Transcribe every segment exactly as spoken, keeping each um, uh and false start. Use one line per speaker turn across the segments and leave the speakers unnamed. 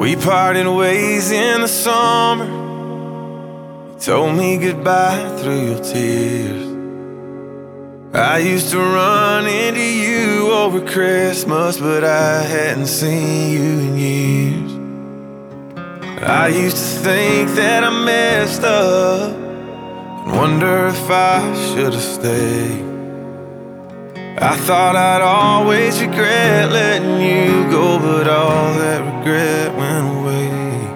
We parted ways in the summer. You told me goodbye through your tears. I used to run into you over Christmas, but I hadn't seen you in years. I used to think that I messed up and wonder if I should have stayed. I thought I'd always regret letting you go, but all that regret went away.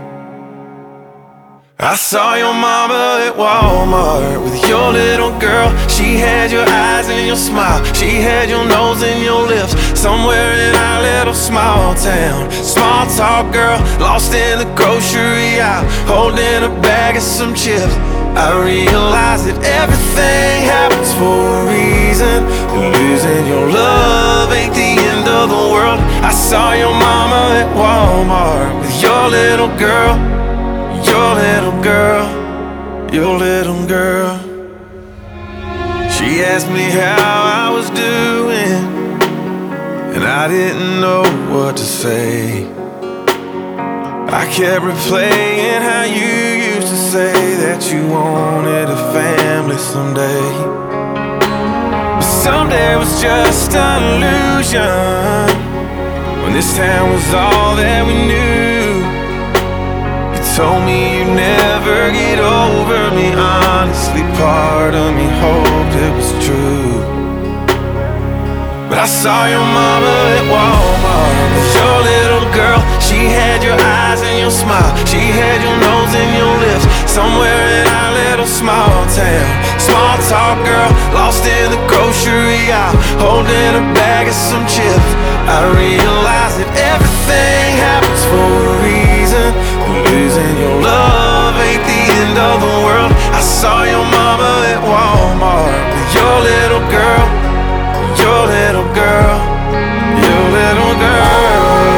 I saw your mama at Walmart with your little girl. She had your eyes and your smile. She had your nose and your lips. Somewhere in our little small town, small talk girl, lost in the grocery aisle, holding a bag of some chips. I realized that everything happens for a reason, and losing your love ain't the end of the world. I saw your mama at Walmart with your little girl, your little girl, your little girl. She asked me how I was doing, and I didn't know what to say. I kept replaying how you used to say that you wanted a family someday. But someday was just an illusion, when this town was all that we knew. You told me you'd never get over me. Honestly, part of me hoped it was true. But I saw your mama at Walmart with your little girl. She had your eyes and your smile. She had your nose and your lips. Somewhere in our little small town, small talk girl, lost in the grocery aisle, holding a bag of some chips. I realized that everything happens for a reason, and losing your love ain't the end of the world. I saw your mama at Walmart with your little girl, your little girl, your little girl.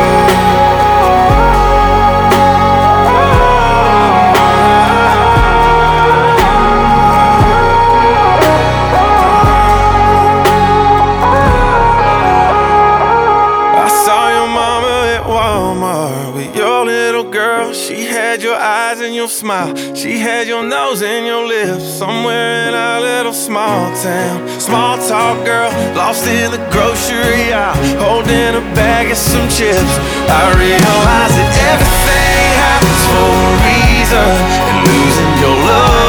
I saw your mama at Walmart with your little girl. She had your eyes and your smile. She had your nose and your lips. Somewhere in our little small town, small talk girl, lost in the grocery aisle, holding a bag of some chips. I realized that everything happens for a reason, and losing your love